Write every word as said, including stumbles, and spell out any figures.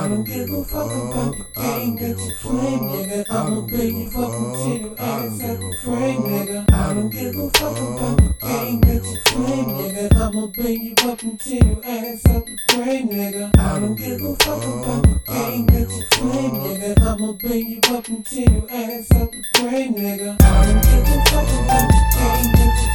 I don't give a fuck about the game that you play, nigga. I'ma pay you fucking till your ass up a frame, nigga. I don't give a fuck about the game that you play, nigga. I'ma pay you up until your ass up a frame, nigga. I don't give a fuck about the game that you play, nigga. I'ma pay you up until your ass up a frame, nigga. I don't give a fuck about the game that you